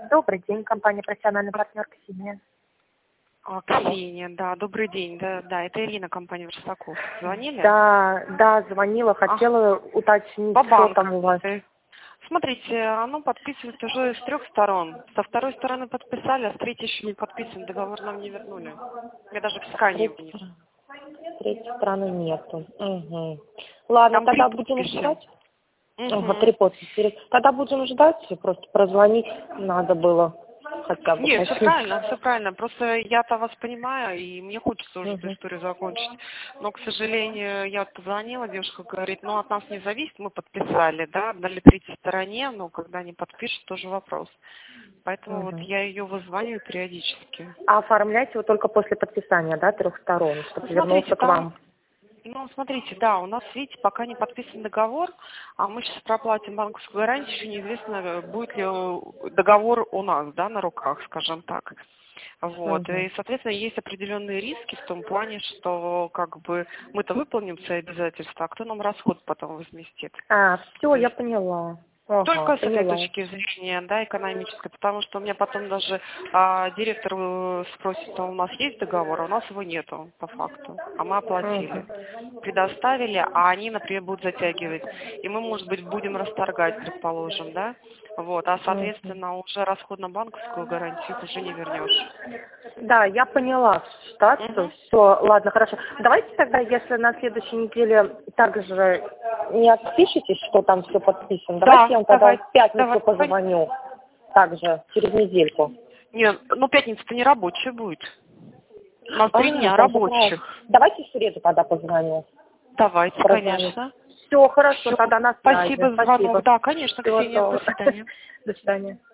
Добрый день, компания «Профессиональный партнер» Ксения. Ксения, да, добрый день. Да, это Ирина, компания «Верстаков». Звонили? Да, звонила, хотела уточнить, что там у вас. Смотрите, оно подписывается уже с 3 сторон. Со второй стороны подписали, а с третьей еще не подписан. Договор нам не вернули. Я даже писка не вынесу. Третьей стороны нету. Угу. Ладно, Там тогда 3 будем подписи. ждать. Угу. 3 подписи. Тогда будем ждать, просто прозвонить надо было хотя бы. Нет, все правильно. Просто я-то вас понимаю, и мне хочется уже эту историю закончить. Но, к сожалению, я вот позвонила, девушка говорит, ну, от нас не зависит, мы подписали, да, отдали третьей стороне, но когда не подпишет, тоже вопрос. Поэтому вот я ее вызваниваю периодически. А оформлять его только после подписания, да, 3 сторон, чтобы вернулся к вам? Ну, смотрите, да, у нас, видите, пока не подписан договор, а мы сейчас проплатим банковскую гарантию, еще неизвестно, будет ли договор у нас, да, на руках, скажем так. Вот, и, соответственно, есть определенные риски в том плане, что, как бы, мы-то выполним свои обязательства, а кто нам расход потом возместит? Все, я поняла. Только с этой точки зрения, да, экономической, потому что у меня потом даже директор спросит, а у нас есть договор, а у нас его нету, по факту, а мы оплатили, предоставили, а они, например, будут затягивать, и мы, может быть, будем расторгать, предположим, да, вот, а, соответственно, уже расход на банковскую гарантию их уже не вернешь. Да, я поняла ситуацию. Все, ладно, хорошо. Давайте тогда, если на следующей неделе также не отпишитесь, что там все подписано, давайте я вам тогда в пятницу позвоню. Также, через недельку. Нет, ну пятница-то не рабочая будет. У нас 3 дня рабочих. Давайте в среду тогда позвоню. Давайте, конечно. Все, хорошо, тогда на связи. Спасибо за звонок. Да, конечно, Ксения, до свидания. До свидания.